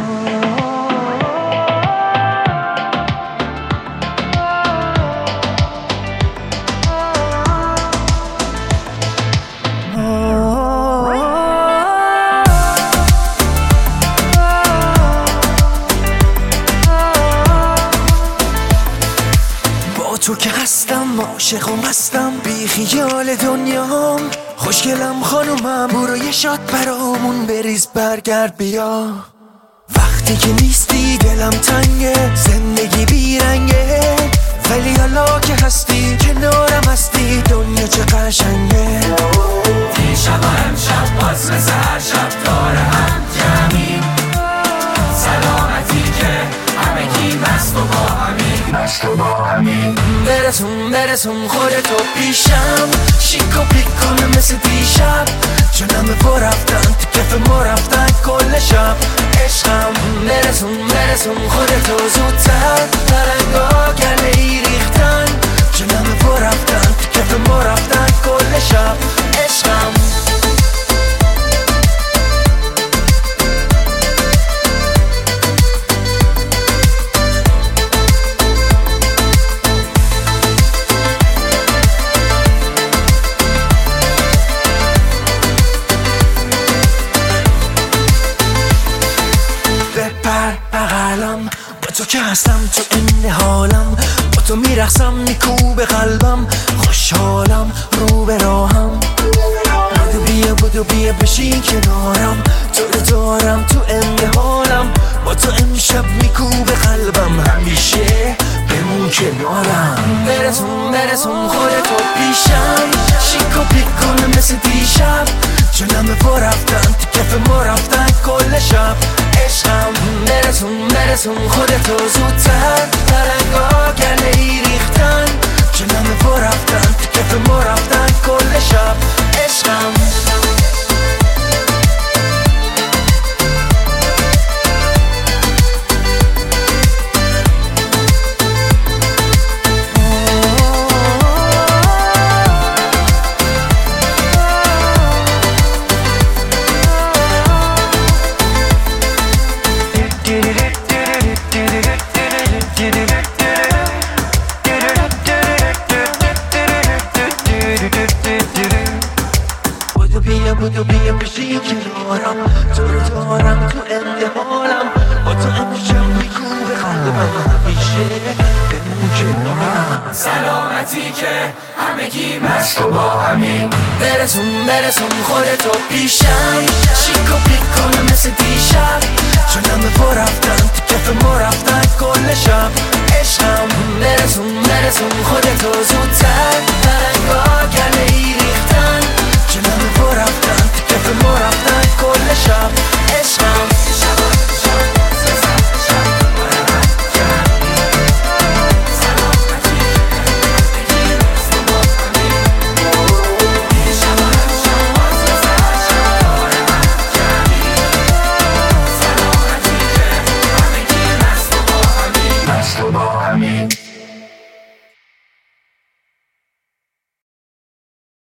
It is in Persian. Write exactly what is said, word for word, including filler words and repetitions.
تو که هستم عاشقم هستم بی خیال دنیام، خوشگلم خانومم، برو یه شات برامون بریز برگرد بیا. وقتی که نیستی دلم تنگه، زندگی بیرنگه، ولی حالا که هستی کنارم هستی دنیا چه قشنگه. دیشب و امشب باز مثل هر شب دور هم جمعیم، سلامتی که همگی مست و با همین مست و با همین. برسون برسون خودتو پیشم، شیک و پیک کنم مثل دیشب، چون همه پا رفتن تو کف ما رفتن کل شب. عشقم برسون برسون خودتو زودتر، ترنگا گله ای ریختن، چون همه پا رفتن تو کف ما رفتن کل شب. عشقم بغلم، با تو که هستم تو این حالم، با تو میرقصم میکوبه قلبم، خوشحالم رو به راهم. بودو بیا بودو بیا بشین کنارم، تو رو دارم تو این حالم، با تو امشب میکوبه قلبم، همیشه بمون کنارم. برسون برسون خودتو پیشم، شیک و پیک کنم مثل دیشب، چون همه پا رفتن تو کف ما رفتن کل شب. عشقم برسون برسون خودتو زودتر، ترنگا گله ای ریختن، چون همه پا رفتن تو کف ما رفتن کل شب. عشقم بودو بیا بشین کنارم، تو رو دارم تو اندهالم، با تو امشب میکوبه قلبم، همیشه بمون کنارم. سلامتی که همگی مست و با همین. برسون برسون خودتو پیشم، شیک و پیک کنم مثل دیشب، چون همه پا رفتن تو کف ما رفتن کل شب. عشقم برسون برسون خودتو زودتر، ترنگا گله ای ریختن، چون همه پا رفتن تو کف ما رفتن کل شب. عشقم مست و با همین.